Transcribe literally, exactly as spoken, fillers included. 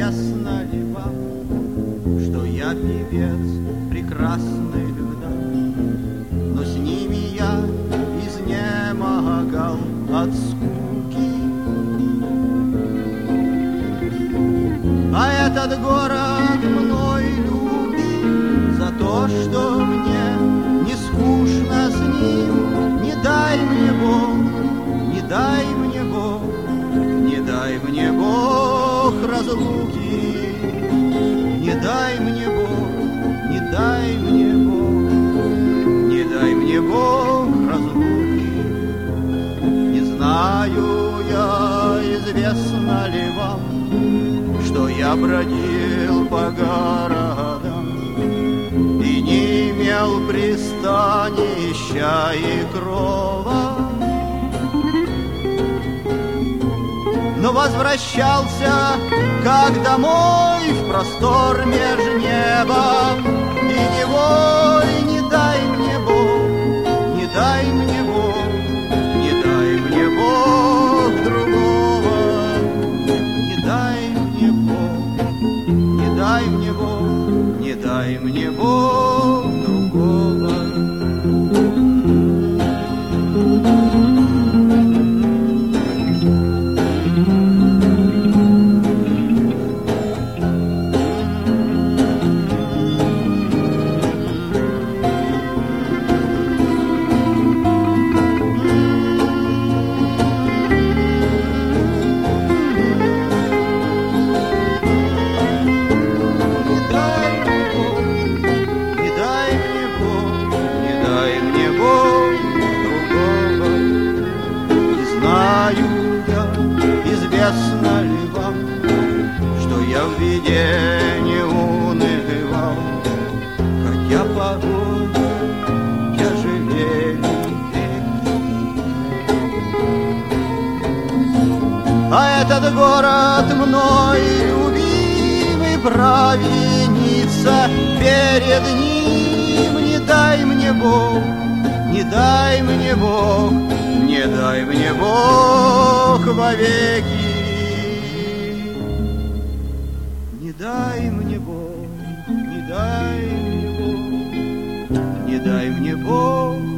известно ли вам, что я певец прекрасных дам, но с ними я изнемогал от скуки. А этот город мной любим за то, что мне не скучно с ним. Не дай мне Бог, не дай мне Бог, не дай мне Бог разлуки. Не дай мне Бог, не дай мне Бог, не дай мне Бог разлуки. Не знаю я, известно ли вам, что я бродил по городам и не имел пристанища и крова, но возвращался, как домой, в простор меж небом и невой. Не дай мне Бог, не дай мне Бог, не дай мне Бог другого. Не дай мне Бог, не дай мне Бог, не дай мне Бог другого. Известно ли вам, что я в беде не унывал, хотя погода тяжелее реки. А этот город мной любимый провинится перед ним. Не дай мне Бог, не дай мне Бог, не дай мне Бог вовеки. Не дай мне Бог, не дай мне Бог, не дай мне Бог